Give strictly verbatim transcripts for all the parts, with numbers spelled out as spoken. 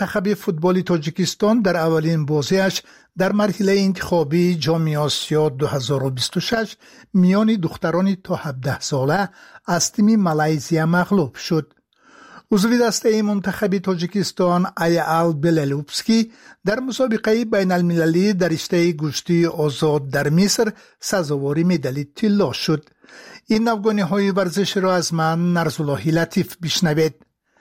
منتخب فوتبال تاجیکستان در اولین بازیش در مرحله انتخابی جام آسیا دو هزار و بیست و شش میان دختران تا هفده ساله از تیم مالزیا مغلوب شد. عضو دسته منتخب تاجیکستان آیا بلالوبسکی در مسابقه بین المللی در رشته گوشتی آزاد در مصر سزاوار مدال طلا شد. این افغانی های ورزش را از من نرزالله لطیف بشنوید.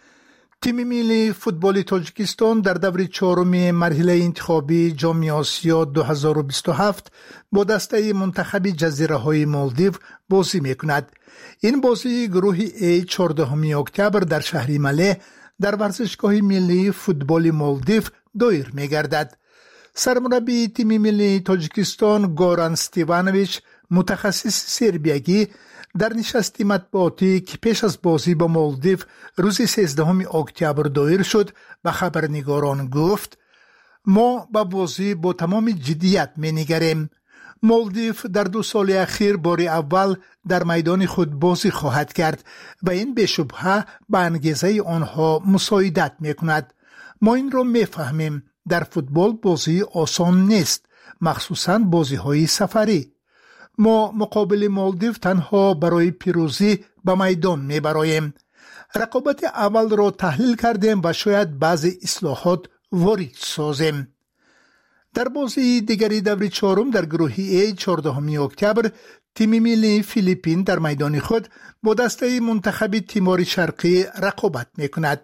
تیم ملی فوتبال تاجیکستان در دور چهارم مرحله انتخابی جام آسیا دو هزار و بیست و هفت با دسته منتخب جزیره های مالدیو بازی میکند. این بازی گروه ای چهاردهم اکتبر در شهر مله در ورزشگاه ملی فوتبال مالدیو دایر میگردد. سرمربی تیم ملی تاجیکستان گوران استیوانویچ متخصص سربیگی در نشست مطبوعاتی که پیش از بازی با مالدیو روز سیزدهم اکتبر دایر شد به خبرنگاران گفت: ما با بازی با تمام جدیت می‌نگریم. مالدیو در دو سال اخیر بار اول در میدان خود بازی خواهد کرد و این به شبهه به انگیزه آنها مساعدت می‌کند. ما این را می‌فهمیم. در فوتبال بازی آسان نیست، مخصوصاً بازی‌های سفری. ما مقابل مالدیو تنها برای پیروزی به میدان میبراییم. رقابت اول را تحلیل کردیم و شاید بعضی اصلاحات وارد سازیم. در بازی دیگری دور چهارم در گروه ای چهاردهم اکتبر تیم ملی فیلیپین در میدان خود با دسته منتخب تیمور شرقی رقابت میکند.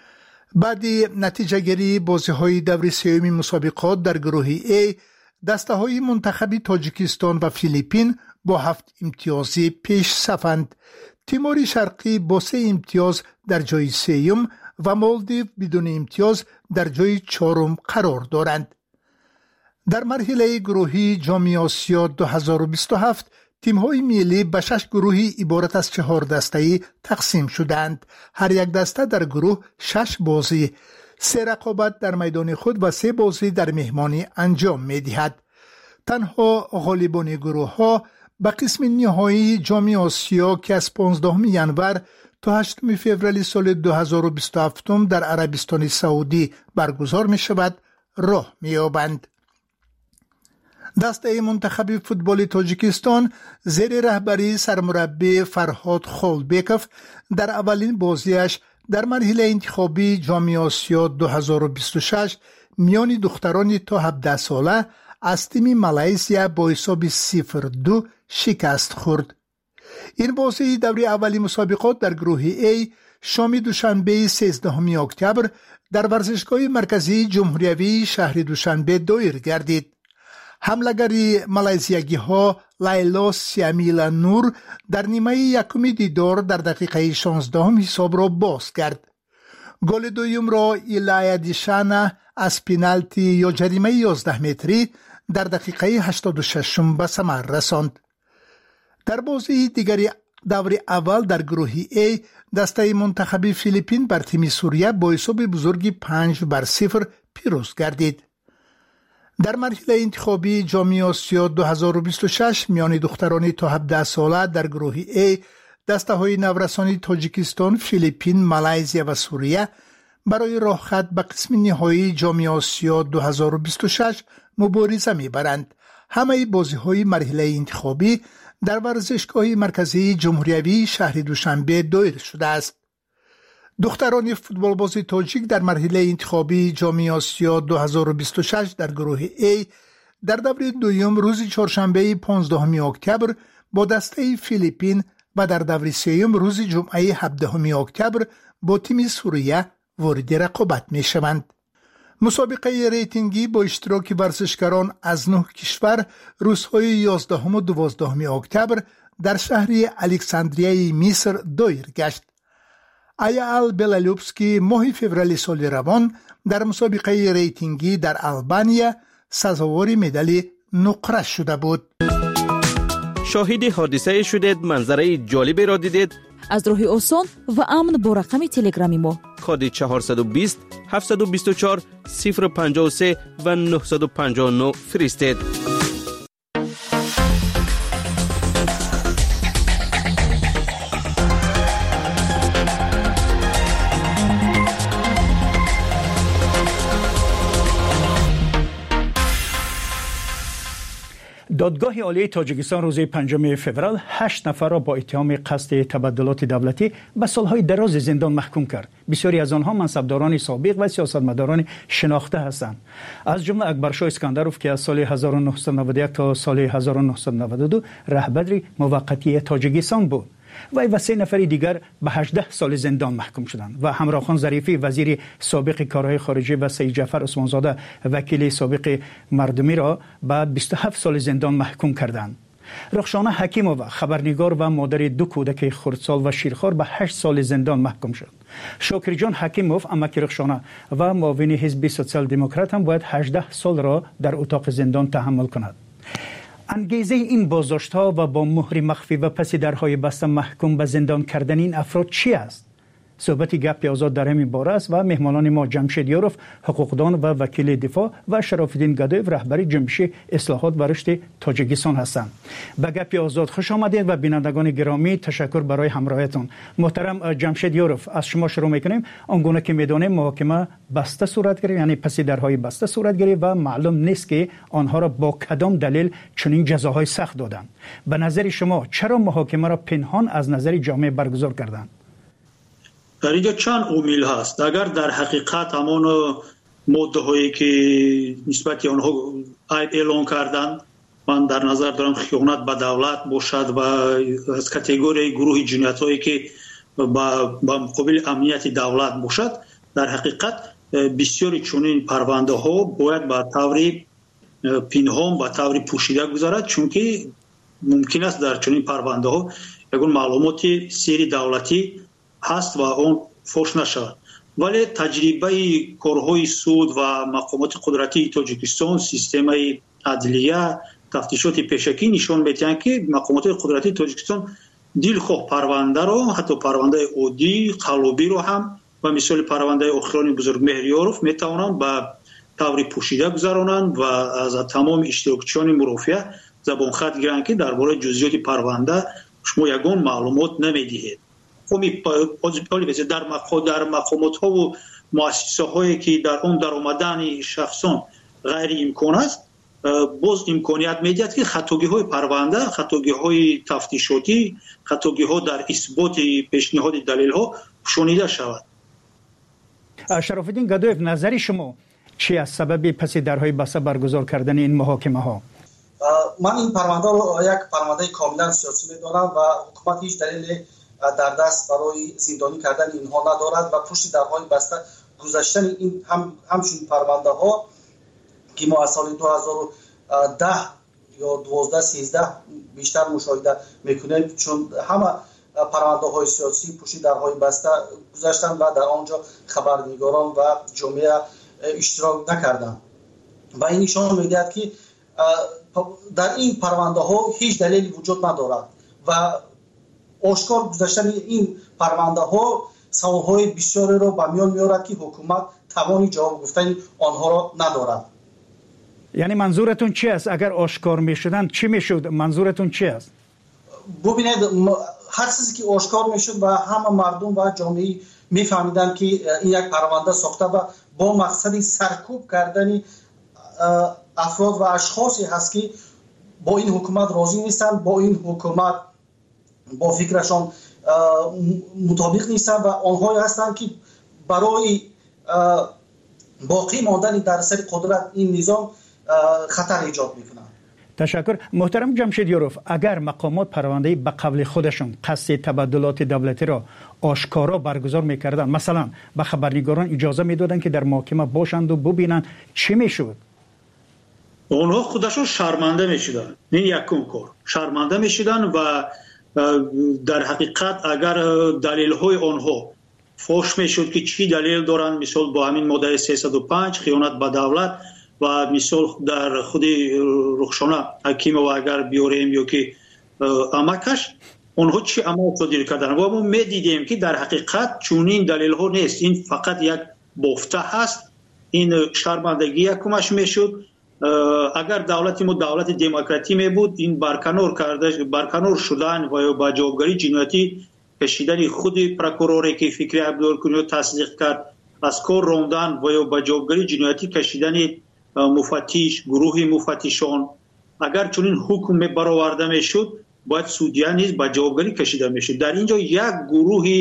بعد نتیجه گیری بازی های دور سوم مسابقات در گروه ای دسته های منتخب تاجیکستان و فیلیپین با هفت امتیازی پیش صفند. تیمور شرقی با سه امتیاز در جای سوم و مالدیو بدون امتیاز در جای چهارم قرار دارند. در مرحله گروهی جام آسیا دو هزار و بیست و هفت تیم های ملی به شش گروهی عبارت از چهار دسته‌ای تقسیم شدند. هر یک دسته در گروه شش بازی، سه رقابت در میدان خود و سه بازی در مهمانی انجام می دهد. تنها غالبان گروه ها به قسم نهایی جام آسیا که از پانزدهم ژانویه تا هشتم فوریه سال دو هزار و بیست و هفت در عربستان سعودی برگزار می شود راه می یابند. دسته منتخب فوتبال تاجیکستان زیر رهبری سرمربی فرهاد خالبکوف در اولین بازیش در مرحله انتخابی جام آسیا دو هزار و بیست و شش میان دختران تا هفده ساله از تیم مالزیا با حساب صفر دو شکست خورد. این بازی دوره اولی مسابقات در گروه ای شام دوشنبه سیزدهم اکتبر در ورزشگاه مرکزی جمهوریوی شهر دوشنبه دایر گردید. حملگری مالزیایی ها لیلا سیامیلا نور در نیمه یکم دیدار در دقیقه شانزدهم حساب را باز کرد. گل دوم را ایلایا دیشانا از پنالتی یا جریمه یازده متری در دقیقه هشتاد و شش به ثمر رساند. در بازی دیگری دور اول در گروه ای دسته منتخب فیلیپین بر تیم سوریه با حساب بزرگی پنج بر صفر پیروز گردید. در مرحله انتخابی جام آسیا دو هزار و بیست و شش میان دختران تا هفده ساله در گروه ای دسته های نورسانی تاجیکستان، فیلیپین، مالزیا و سوریه برای راه خط به قسم نهایی جام آسیا دو هزار و بیست و شش مبارزه میبرند. همه بازی های مرحله انتخابی در ورزشگاه مرکزی جمهوریوی شهر دوشنبه دایر شده است. دختران فوتبال بازی تاجیک در مرحله انتخابی جام آسیا دو هزار و بیست و شش در گروه ای در دور دوم روز چهارشنبه پانزدهم اکتبر با دسته فیلیپین و در دور سوم روز جمعه هفدهم اکتبر با تیم سوریه وارد رقابت می شوند. مسابقه ریتینگی با اشتراک ورزشکاران از نه کشور روزهای یازدهم و دوازدهم اکتبر در شهر الکساندریای مصر دایر گشت. آیا بلالوبسکی ماه فوریه سال روان در مسابقه ریتینگی در آلبانیا سزاوار مدال نقره شده بود. شاهد حادثه شدید، منظره جالبی را دیدید؟ از راه آسان و امن با رقم تلگرامی ما کد چهارصد و بیست هفتصد و بیست و چهار صفر پنجاه و سه و نهصد و پنجاه و نه فرستید. دادگاه عالی تاجیکستان روز پنجم فوریه هشت نفر را با اتهام قصد تبدلات دولتی به سالهای دراز زندان محکوم کرد. بسیاری از آنها منصبداران سابق و سیاستمداران شناخته هستند. از جمله اکبرشاه اسکندروف که از سال هزار و نهصد و نود و یک تا سال هزار و نهصد و نود و دو رهبر موقتی تاجیکستان بود. وی و سه نفر دیگر به هجده سال زندان محکوم شدند و همراخان ظریفی وزیر سابق کارهای خارجه و سید جعفر عثمانزاده وکیل سابق مردمی را به بیست و هفت سال زندان محکوم کردند. رخشانه حکیمووا خبرنگار و مادر دو کودک خردسال و شیرخوار به هشت سال زندان محکوم شد. شاکر جان حکیموف امک رخشانه و معاون حزب سوسیال دموکرات هم باید هجده سال را در اتاق زندان تحمل کند. انگیزه این بازداشت‌ها و با مهر مخفی و پس درهای بسته محکوم به زندان کردن این افراد چی است؟ صحبت گپ آزاد در همین باره است و مهمانان ما جمشید یاروف حقوقدان و وکیل دفاع و شراف‌الدین گدایف رهبر جنبش اصلاحات و رشد تاجیکستان هستند. به گپ آزاد خوش آمدید و بینندگان گرامی تشکر برای همراهیتون. محترم جمشید یاروف، از شما شروع می‌کنیم. آنگونه که می‌دانیم محاکمه بسته صورت گرفت، یعنی پس درهای بسته صورت گرفت و معلوم نیست که آنها را با کدام دلیل چنین جزاهای سخت دادند. به نظر شما چرا محاکمه را پنهان از نظر جامعه برگزار کردند؟ در اینجا چند عامل هست. اگر در حقیقت همان ماده هایی که نسبت آنها اعلان کردند، من در نظر دارم خیانت به دولت باشد و از کاتگوری گروه جنایت هایی که با مقابل امنیت دولت باشد، در حقیقت بسیاری چنین پرونده ها باید به طور پنهان به طور پوشیده گذارد، چون که ممکن است در چنین پرونده ها یگان معلومات سری دولتی هست و اون فوش نشود. ولی تجربه کارهای سود و مقامات قدرتی تاجیکستان، سیستم عدلیه، تفتیشات پیشکی نشان می‌دهند که مقامات قدرتی تاجیکستان دلخواه پرونده را، حتی پرونده عادی قلبی را هم و مثال پرونده اخران بزرگ مهریاروف میتوانند به طور پوشیده گذرانند و از تمام اشتراکچیان مرافعه زبان خط گیرند که درباره جزئیات پرونده شما یگان معلومات نمیدهید. خمی در در مقامات ها و مؤسسه هایی که در اون در آمدن شخصان غیر امکان است، باز امکانیت میدهد که خطاگی های پرونده، خطاگی های تفتیشاتی، خطاگی ها در اثبات پیشنهاد دلیل ها شنیده شود. شراف‌الدین گدایف، نظر شما چی از سبب پس درهای بسته برگزار کردن این محاکمه ها؟ من این پرونده رو یک پرونده کاملا سیاسی میدانم و حکومت هیچ دلیل در دست برای زندانی کردن اینها ندارد و پشت درهای بسته گذاشتن این هم همچون پرونده ها که ما از سال دو هزار و ده یا دوازده سیزده بیشتر مشاهده میکنیم، چون همه پرونده های سیاسی پشت درهای بسته گذاشتن و در آنجا خبرنگاران و جامعه اشتراک نکردند و این نشان میدهد که در این پرونده ها هیچ دلیلی وجود ندارد و آشکار گذاشتن این پرونده ها سوالهای بسیاری را به میان میارد که حکومت توانی جواب گفتن آنها را ندارد. یعنی منظورتون چی است؟ اگر آشکار میشدن چی میشد؟ منظورتون چی است؟ ببینید، هر چیزی که آشکار میشد و همه مردم و جامعه میفهمیدن که این یک پرونده ساخته و با مقصد سرکوب کردن افراد و اشخاصی هست که با این حکومت راضی نیستند، با این حکومت با فکرشان مطابق نیستند و آنها هستند که برای باقی ماندن در سر قدرت این نظام خطر ایجاد میکنند. تشکر. محترم جمشید یاروف، اگر مقامات پرونده به قبل خودشون قصد تبدلات دولتی را آشکارا برگزار میکردن، مثلا به خبرنگاران اجازه میدادن که در محاکمه باشند و ببینن، چی میشد؟ اونها خودشون شرمنده میشدن. این یکم کار شرمنده میشدن و در حقیقت اگر دلیل های آنها فوش میشد که چی دلیل دارن، مثال با همین ماده سیصد و پنج خیانت به دولت و مثال در خود رخشانه حکیم و اگر بیاریم یا که امکش اونها چی عمل صادر کردن و ما میدیدیم که در حقیقت چونین دلیل ها نیست، این فقط یک بافته هست. این شرمندگی یکمش میشد. اگر دولت ما دولت دموکراتی می بود، این برکنار کرده برکنار شدن و با جوابگری جنایتی کشیدن خود پروکوروری که فکری عبدالکنیو تصدیق کرد از کار راندن و با جوابگری جنایتی کشیدن مفتش، گروه مفتشان اگر چنین حکم برآورده میشد باید سودیا نیز به جوابگری کشیده میشد. در اینجا یک گروه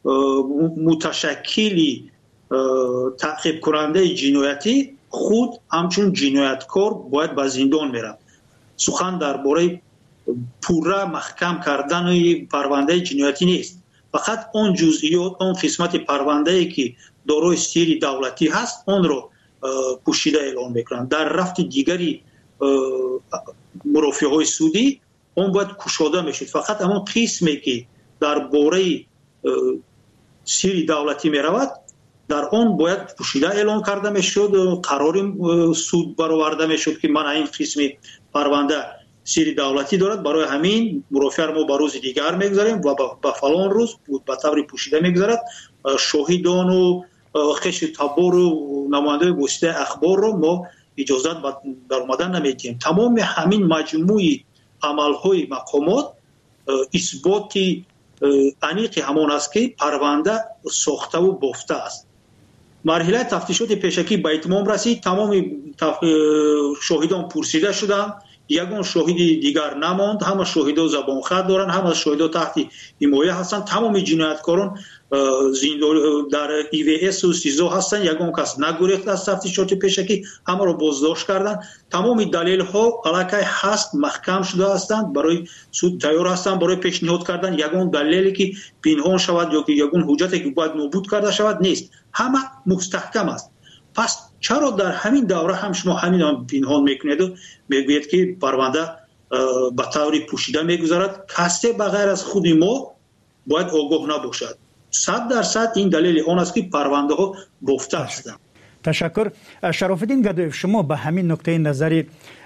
متشکلی تعقیب کننده جنایتی خود همچون جنایتکار باید به زندان میرن. سخن درباره پورا محکم کردن پرونده جنایتی نیست، فقط اون جزئیات، اون قسمت پرونده ای که دارای سیر دولتی هست اون رو پوشیده اعلام میکنن. در رفت دیگری مرافعه های سودی اون باید کشاده میشد. فقط همون قسمی که درباره سیر دولتی میرود در اون باید پوشیده اعلام کرده میشد، قرار سود برآورده میشد که من این قسم پرونده سیر دولتی دارد، برای همین مرافعه ما به روز دیگر میگذاریم و به فلان روز به طور پوشیده میگذارد. شاهدان و خش تبار و نماینده گسته اخبار رو ما اجازت در اومدن نمیدیم. تمام همین مجموعی عملهای مقامات اثبات انیق همان است که پرونده ساخته و بافته است. مرحله تفتیشات پیشکی به اتمام رسید. تمام شاهدان پرسیده شدند، یگان شاهد دیگر نماند. همه شاهدا زبان خط دارن، همه شاهدا تحت حمایه هستند. تمام جنایتکاران در ای وی اس و سیزو هستند. یگان کس نگریخت از تفتیشات پیشکی، همه را بازداشت کردند. تمام دلیل ها علاقه هست محکم شده هستند، برای سود تیار هستند برای پیشنهاد کردن. یگان دلیلی که پنهان شود یا که یگان حجتی که باید نابود کرده شود نیست، همه مستحکم است. پس چرا در همین دوره هم شما همین هم پنهان میکنید و میگوید که پرونده به طور پوشیده میگذارد؟ کسی بغیر از خود ما باید آگاه نباشد. صد درصد این دلیل آن است که پرونده ها بافته هستند. تشکر. شرف الدین گدایف، شما به همین نقطه نظری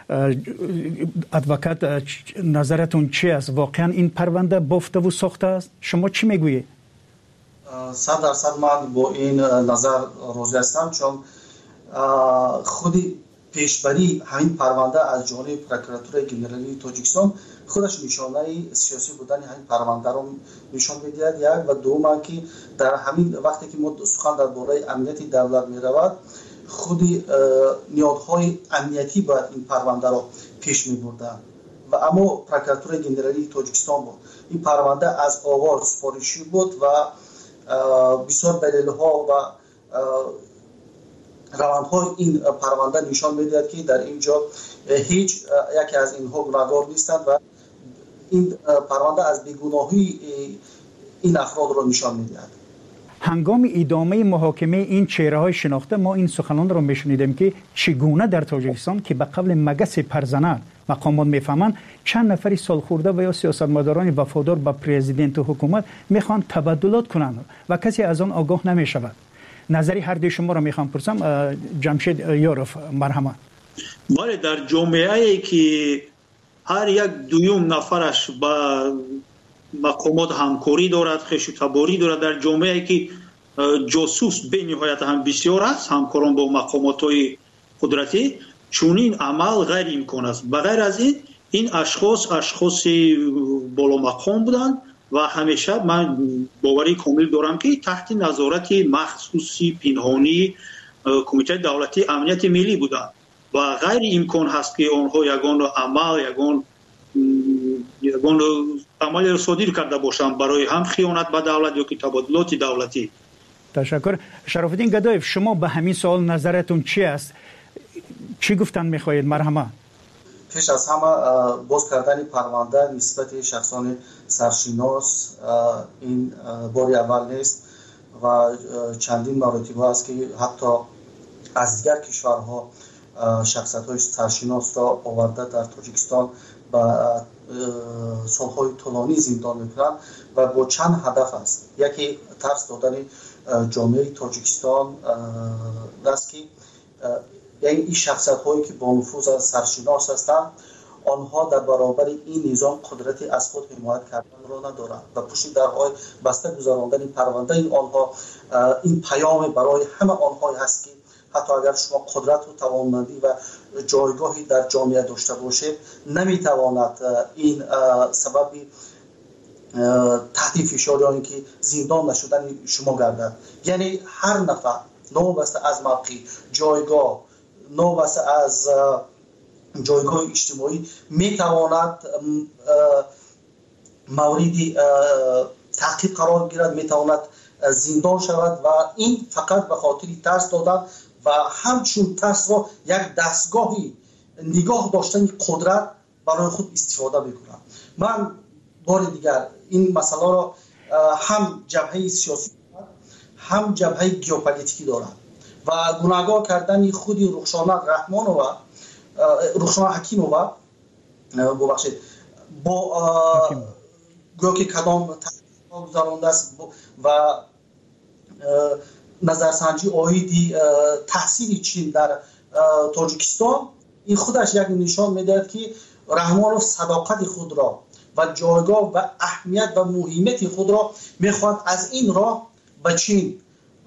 ادوکات نظرتون چی است؟ واقعا این پرونده بافته و ساخته است؟ شما چی میگویید؟ صد درصد من با این نظر راضی هستم، چون خودی پیشبری همین پرونده از جانب پروکراتور گنرالی تاجیکستان خودش نشانه سیاسی بودن همین پرونده رو نشان می‌دهد. یک و دوم که در همین وقتی که ما سخن درباره امنیت دولت می‌رود، خودی نیازهای امنیتی باید این پرونده رو پیش می‌بردن و اما پروکراتور گنرالی تاجیکستان بود. این پرونده از آغاز سپارشی بود و بسیار دلیل‌ها و روندهای این پرونده نشان می‌دهد که در اینجا هیچ یکی از اینها گناهکار نیستند و این پرونده از بیگناهی این افراد را نشان می‌دهد. هنگام ادامه محاکمه این چهره‌های شناخته ما این سخنان را می‌شنیدیم که چگونه در تاجیکستان که به قبل مگس پرزنان مقامات میفهمند چند نفری سالخورده و یا سیاستمداران وفادار به پرزیدنت و حکومت میخوان تبادلات کنند و کسی از آن آگاه نمیشود. نظری هر دوی شما را میخوام پرسم. جمشید یاروف، مرحمت. بله، در جامعه‌ای که هر یک دویم نفرش با مقامات همکاری دارد، خوش تباری دارد، در جامعه‌ای که جاسوس به نهایت هم بسیار است، همکاران با مقامات‌های قدرتی، چونین عمل غیر امکان است. بغیر از این این اشخاص اشخاص بالا مقام بودند و همیشه من باوری کامل دارم که تحت نظارت مخصوصی پنهانی کمیته دولتی امنیت ملی بودند و غیر امکان هست که آنها یگان عمل یگان یگان عمل را صادر کرده باشند برای هم خیانت به دولت یا که تبادلات دولتی. تشکر. شرف الدین گدایف، شما به همین سوال نظرتون چی است؟ چی گفتن میخواهید؟ مرحمت. پیش از همه باز کردن پرونده نسبت شخصان سرشناس این باری اول نیست و چندین مراتب است که حتی از دیگر کشورها شخصیت‌های سرشناس را آورده در تاجیکستان با سالهای طولانی زندان میکنند و با چند هدف است. یکی ترس دادن جامعه تاجیکستان است که یعنی این شخصیت هایی که با نفوذ از سرشناس هستند آنها در برابر این نظام قدرتی از خود حمایت کردن را ندارند و پشت درهای بسته گذراندن پرونده این آنها این پیام برای همه آنها هست که حتی اگر شما قدرت و توانمندی و جایگاهی در جامعه داشته باشید نمیتواند این سبب تحت فشار یا اینکه زندان نشدن شما گردد. یعنی هر نفر نوبسته از موقع جایگاه، نوبسته از جایگاه اجتماعی میتواند مورد تعقیب قرار گیرد، میتواند زندان شود و این فقط به خاطر ترس دادن و همچون ترس را یک دستگاهی نگاه داشتن قدرت برای خود استفاده میکنند. من بار دیگر این مسئله را هم جبهه سیاسی هم جبهه گیوپولیتیکی دارد و گناهگار کردن خود رخشانه رحمانووا رخشانه حکیمووا ببخشید با گویا که کدام تحقیقات گذرانده است و نظرسنجی آیدی تحصیل چین در تاجیکستان، این خودش یک نشان میدهد که رحمانوف صداقت خود را و جایگاه و اهمیت و مهمیت خود را میخواد از این راه به چین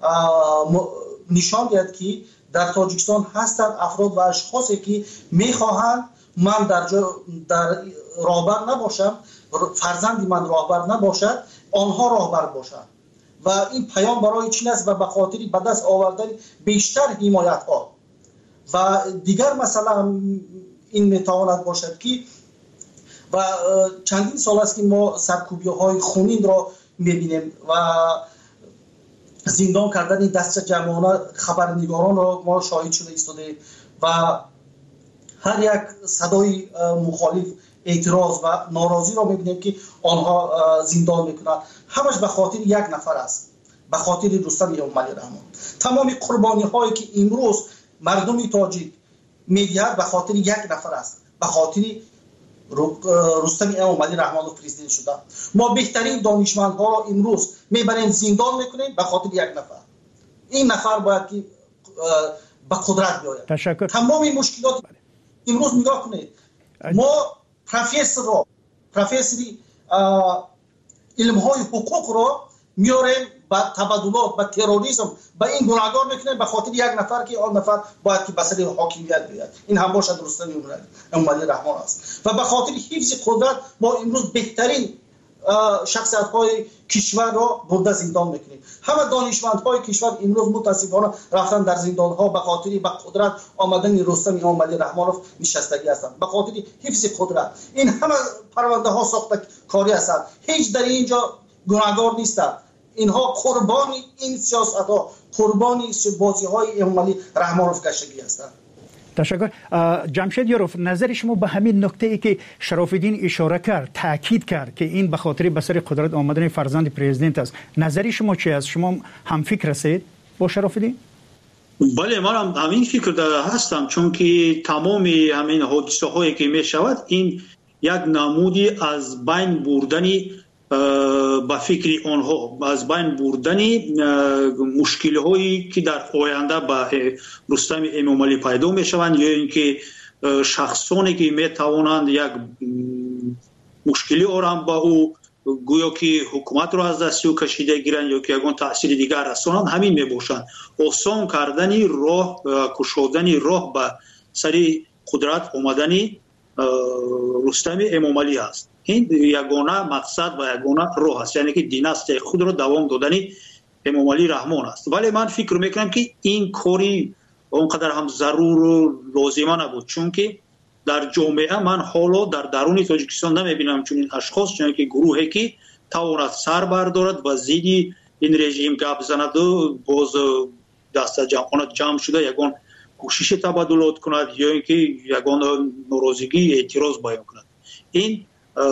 نشان دهد که در تاجیکستان هستند افراد و اشخاصی که میخواهند من در در راهبر نباشم، فرزندی من راهبر نباشد، آنها راهبر باشند و این پیام برای چین است و به خاطر به دست آوردن بیشتر حمایت ها و دیگر مثلا این میتواند باشد که و چندین سال است که ما سرکوبی های خونین را میبینیم و زندان کردن دست جمعانه خبرنگاران را ما شاهد شده ایستاده و هر یک صدای مخالف اعتراض و ناراضی را میبینیم که آنها زندان میکنند. همش به خاطر یک نفر است، به خاطر رستم اموملی رحمان. تمام قربانی هایی که امروز مردم تاجیک میدهد به خاطر یک نفر است، به خاطر رستم اموملی رحمانوف پرزیدنت شده. ما بهترین دانشمندها را امروز میبریم زندان میکنیم به خاطر یک نفر. این نفر باید که به قدرت بیاید. تشکر. تمام این مشکلات امروز نگاه کنید، ما پروفسور را پروفسوری علم های حقوق را میاریم با تبادلات با تروریسم با این گناهگار میکنیم به خاطر یک نفر که آن نفر باید که بسر حاکمیت بیاد. این هم باشد رستم اموملی رحمان است و به خاطر حفظ قدرت ما امروز بهترین شخصیت های کشور را برده زندان میکنیم. همه دانشمند های کشور امروز متاسفانه رفتن در زندان ها به خاطر به قدرت آمدن رستم اموملی رحمانوف نشستگی هستند، به خاطر حفظ قدرت. این همه پرونده ها ساخته کاری هستند، هیچ در اینجا گناهگار نیستند. اینها قربانی این سیاست ها، قربانی بازی های اموملی رحمانوف گشتگی هستند. تشکر. جمشید یاروف، نظر شما به همین نکته ای که شراف‌الدین اشاره کرد، تاکید کرد که این به خاطر به سر قدرت آمدن فرزند پرزیدنت است، نظر شما چی است؟ شما هم فکر هستید با شراف‌الدین؟ بله، من هم همین فکر داره هستم، چون که تمام همین حادثه هایی که می شود این یک نمودی از بین بردنی با فکر آنها، از بین بردنی مشکل هایی که در آینده با رستم اموملی پیدا می شوند یا اینکه شخصانی که می توانند یک مشکلی آرام با او گویا که حکومت را از دست او کشیده گیرند یا که یگان تأثیر دیگر رسانند، همین می باشند. آسان کردنی راه، کشودنی راه به سری قدرت آمدنی رستم اموملی است. این یگانه مقصد و یگانه راه است، یعنی که دیناستی خود را دوام دادنی اموملی رحمان است. ولی من فکر میکنم که این کاری اونقدر هم ضرور و لازمه نبود، چون که در جامعه من حالا در درون تاجیکستان نمیبینم چون این اشخاص، چون که گروهی که تواند سر بردارد و زیدی این رژیم گپ زند و باز دست جمعانت جمع شده یگان کوشش تبادلات کند یا اینکه یگان ناراضگی اعتراض بیان کند. این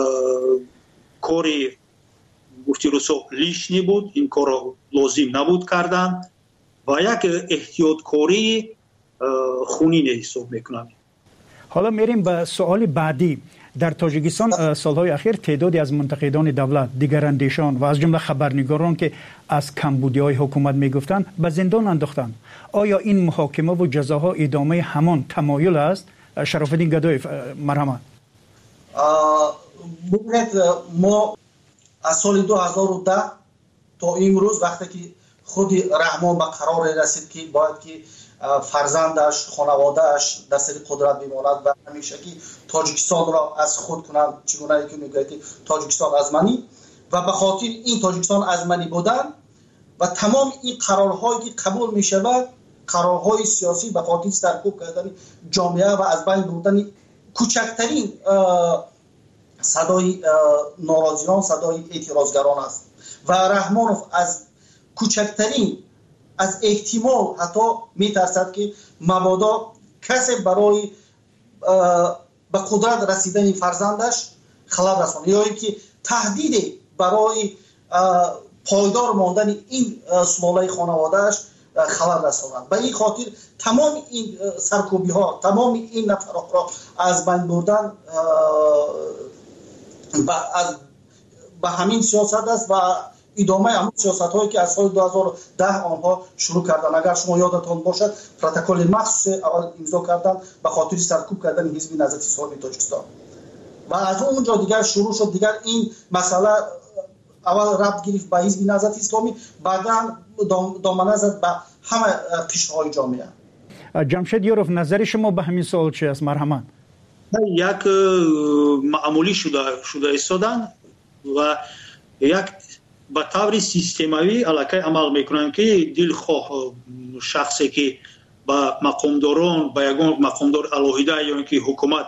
کاری گفتی روسو لیشنی بود، این کار لازم نبود کردن و یک احتیاط کاری خونین حساب میکنم. حالا میریم به سوال بعدی. در تاجیکستان سالهای اخیر تعدادی از منتقدان دولت، دیگراندیشان و از جمله خبرنگاران که از کمبودی‌های حکومت میگفتند به زندان انداختند. آیا این محاکمه و جزاها ادامه همان تمایل است؟ شراف‌الدین گدایف، مرحمت. ببینید، ما از سال دو هزار و ده تا امروز وقتی که خود رحمان به قرار رسید که باید که فرزندش، خانوادهش در سر قدرت بماند و همیشگی تاجیکستان را از خود کنند، چگونه که میگوید تاجیکستان از منی، و به خاطر این تاجیکستان از منی بودن و تمام این قرارهایی که قبول می شود، قرارهای سیاسی به خاطر سرکوب کردن جامعه و از بین بردن کوچکترین صدای ناراضیان، صدای اعتراضگران است و رحمانوف از کوچکترین از احتمال حتی میترسد که مبادا کسی برای به قدرت رسیدن فرزندش خلل رساند یا اینکه تهدید برای پایدار ماندن این سلاله خانوادهش خلل رساند. به این خاطر تمام این سرکوبی ها، تمام این نفرات را از بین بردن از به همین سیاست است و ادامه همون سیاست هایی که از سال دو هزار و ده آنها شروع کردن. اگر شما یادتان باشد پروتکل مخصوص اول امضا کردن به خاطر سرکوب کردن حزب نهضت اسلامی تاجیکستان و از اونجا دیگر شروع شد. دیگر این مسئله اول ربط گرفت به حزب نهضت اسلامی، بعدا دامنه زد به همه قشرهای جامعه. جمشید یوروف، نظر شما به همین سوال چی است؟ مرحمت. یک معمولی شده شده ایستادن و یک به طور سیستماوی علاقه عمل میکنن که دلخواه شخصی که با مقامداران با یگان مقامدار الهیده یا اینکه حکومت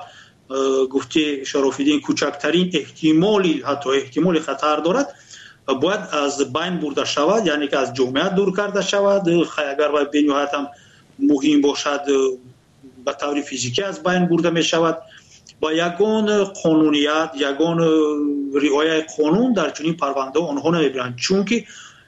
گفته شرافیدین کوچکترین احتمالی حتی احتمال خطر دارد باید از بین برده شود، یعنی که از جامعه دور کرده شود. اگر و بنیاد هم مهم باشد به طور فیزیکی از بین برده می شود. با یگان قانونیت، یگان رعایت قانون در چنین پرونده آنها نمیبرند، چون که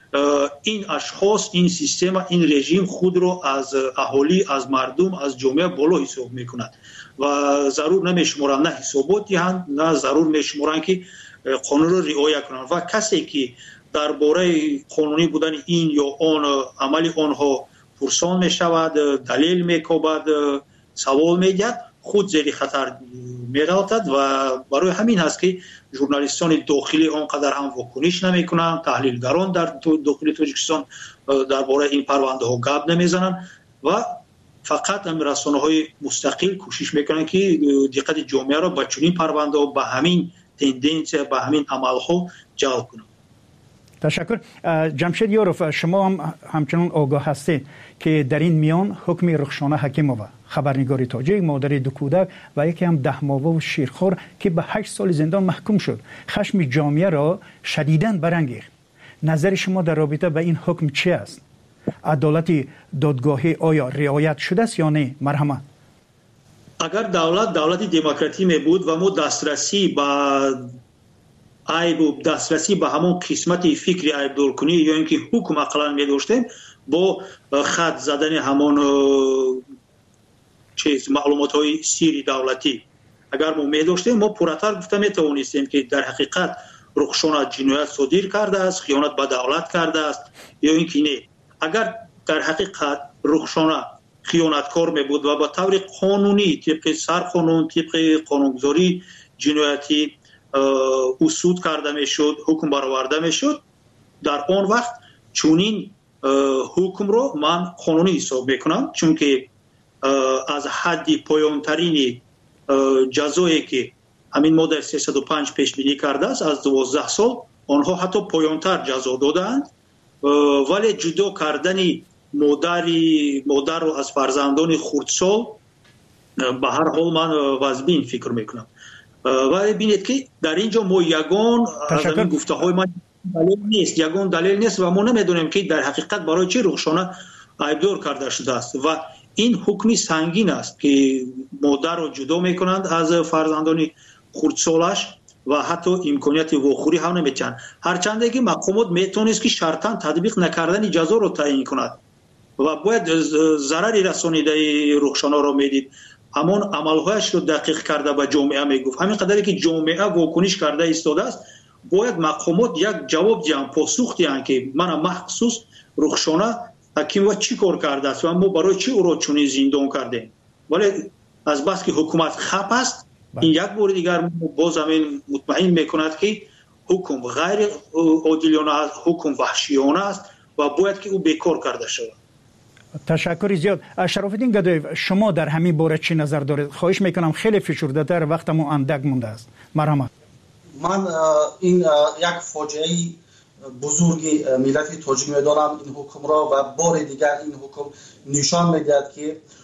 این اشخاص، این سیستم، این رژیم خود را از اهالی، از مردم، از جامعه بالا حساب میکند و ضرور نمیشمارند، نه حسابات دهند، نه ضرور میشمارند که قانون را رعایت کنند و کسی که درباره قانونی بودن این یا آن عمل آنها پرسان میشود، دلیل میکوبد، سوال میگد، خود زیر خطر میراتد و برای همین هست که ژورنالیستان داخلی آنقدر هم واکنش نمیکنند، تحلیلگران در داخل تاجیکستان درباره این پرونده ها گپ نمیزنند و فقط هم رسانه‌های مستقل کوشش میکنند که دقت جامعه را به چنین پرونده ها، به همین تندنس، به همین عمل ها جلب کنند. تشکر. جمشید یوروف، شما هم همچنان آگاه هستید که در این میان حکم رخشانه حکیمووا، خبرنگار تاجیک، مادر دو کودک و یکی هم ده ماهه و شیرخوار که به هشت سال زندان محکوم شد، خشم جامعه را شدیداً برانگیخت. نظر شما در رابطه با این حکم چی است؟ عدالت دادگاهی آیا رعایت شده است یا نه؟ مرحمت. اگر دولت دولت دموکراتی می بود و ما دسترسی به عیب و دسترسی به همون قسمت فکری عیب دور کنی یا اینکه حکم اقلا می داشتیم با خط زدن همون چیز معلومات های سیری دولتی اگر ما می داشتیم، ما پراتر گفته می توانستیم که در حقیقت رخشانه جنایت صادر کرده است، خیانت به دولت کرده است یا اینکه نه. اگر در حقیقت رخشانه خیانتکار می بود و با طور قانونی طبق سرقانون، طبق قانونگذاری جنایتی اصول کرده می شد، حکم برآورده می شد، در آن وقت چونین حکم رو من قانونی حساب میکنم، چون که از حد پایانترین جزایی که همین ماده سیصد و پنج پیش بینی کرده است از دوازده سال، آنها حتی پایانتر جزا دادند، ولی جدا کردن مادری مادر رو از فرزندان خردسال به هر حال من واجبین فکر میکنم. ولی ببینید که در اینجا ما یگان از این گفته های من دلیل نیست، یگان دلیل نیست و ما نمیدونیم که در حقیقت برای چه رخشانه عیبدار کرده شده است و این حکمی سنگین است که مادر رو جدا میکنند از فرزندان خردسالش و حتی امکانیت واخوری هم نمیتونند، هرچند که مقامات میتونست که شرطاً تطبیق نکردن جزا رو تعیین کند و باید ضرری رسانیده رخشانه رو میدید، همون عملهایش رو دقیق کرده به جامعه میگفت. همین قدری که جامعه واکنش کرده ایستاده است، باید مقامات یک جواب دیان، پاسخ دیان که من مخصوص رخشانه حکیم و چی کار کرده است و ما برای چی او را چنین زندان کردیم. ولی از بس که حکومت خپ است، این یک بار دیگر باز همین مطمئن میکند که حکم غیر عادلانه است، حکم وحشیانه است و باید که او بیکار کرده شود. تشکر زیاد. شرافالدین گدایف، شما در همین باره چی نظر دارید؟ خواهش میکنم خیلی فشرده تر، وقتمو اندک مونده است. مرحمت. من این یک فاجعه بزرگی ملت تاجیک میدانم این حکم را و بار دیگر این حکم نشان میدهد که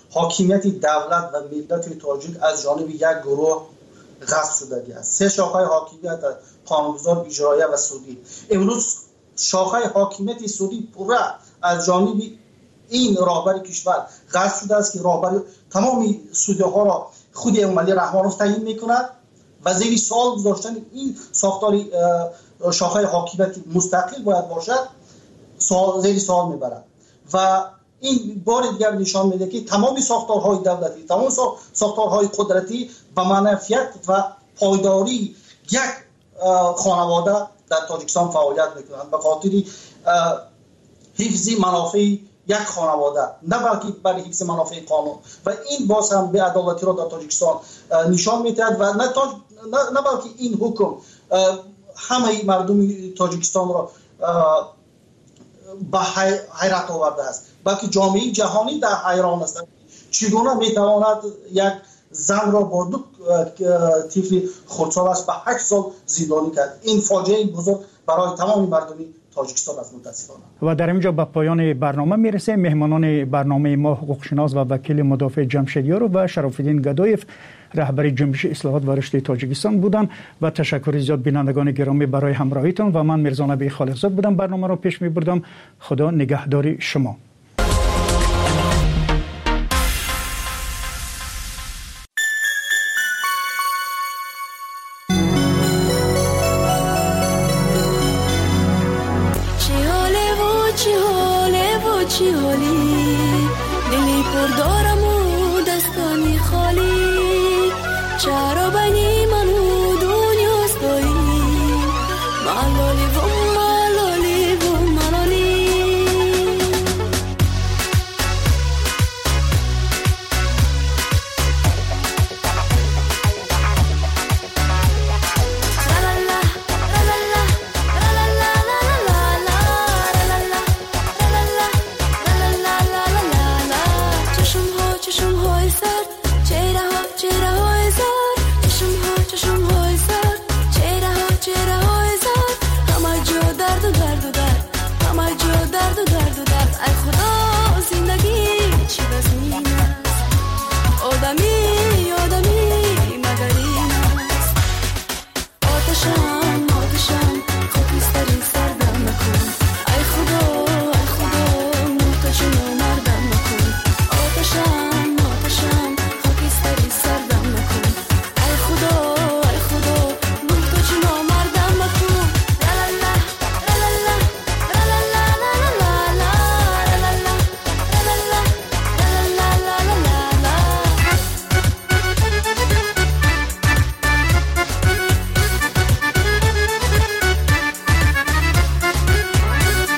حاکمیت دولت و ملت تاجیک از جانب یک گروه غصب شده است. سه شاخه حاکمیت قانونگذار، اجرایی و سودی. امروز شاخه حاکمیت سودی پورا از جانب این راهبر کشور غصب شده است که راهبر تمام سودی ها را خود امامعلی رحمانوف تعیین میکند و زیر سوال گذاشتن این ساختار شاخه حاکمیت مستقل باید باشد سوال زیر سوال میبرد و این بار دیگر نشان میده که تمام ساختارهای دولتی، تمام ساختارهای قدرتی به منفعت و پایداری یک خانواده در تاجیکستان فعالیت میکنند به خاطر حفظ منافع یک خانواده، نه بلکه برای حفظ منافع قانون و این باز هم به عدالتی را در تاجیکستان نشان میدهد و نه, تاج... نه... نه بلکه این حکم همه مردم تاجیکستان را به حیرت آورده است، بلکه جامعه جهانی در حیران است چگونه میتواند یک زن را با دو طفل خردسال است به هشت سال زندانی کرد. این فاجعه بزرگ برای تمام مردم تاجیکستان است متاسفانه. و در اینجا به پایان برنامه میرسه. مهمانان برنامه ما حقوقشناس و وکیل مدافع جمشیدیار و شراف‌الدین گدایف رهبر جنبش اصلاحات و رشد تاجیکستان بودند و تشکر زیاد بینندگان گرامی برای همراهیتان و من میرزا نبی خالقزاد بودم برنامه را پیش میبردم. خدا نگهدار شما. چی حالی دلی پر دارم و دستانی خالی چرا بنی منو دنیاست دایی ملالی و ملالی و ملالی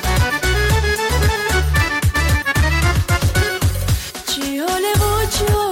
چی حاله و چی حاله